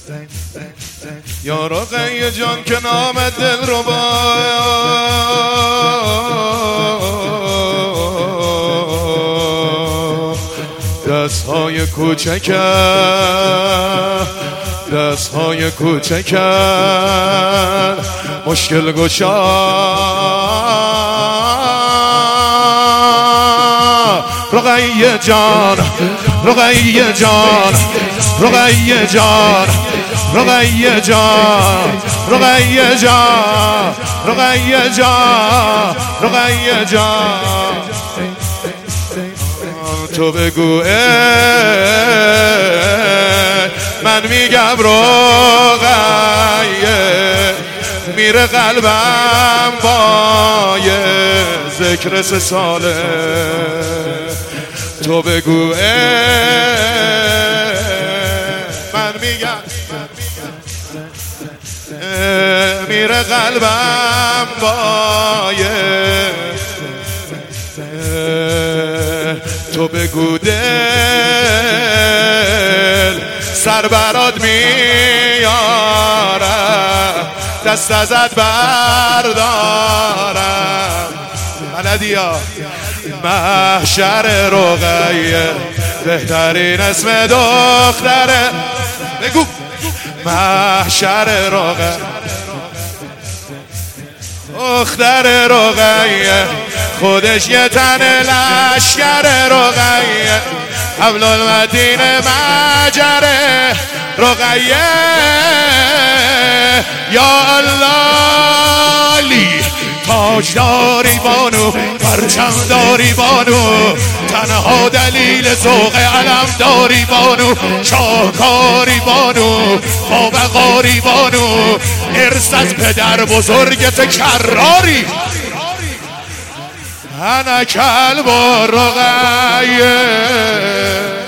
یا رقیه جان که نام دل رو با دستهای کوچکت مشکل گشا رقیه جان رقیه جان رقیه جان رقیه جان رقیه جان رقیه جان رقیه جان تو بگو من میگم رقیه میره قلبم با ذکر 3 ساله تو بگو من میگم میره قلبم با تو بگو دل سر برات میارم دست ازت بردارم بلدیا محشر رقیه بهترین اسم دختره بگو محشر رقیه دختر رقیه خودش یه تن لشکر رقیه حبل المتین مجره رقیه یا الله تاج داری بانو پرچم داری بانو تنها دلیل ذوق علم داری بانو شاهکاری بانو بابقاری بانو ارث از پدر بزرگت کراری انا کلب رقیه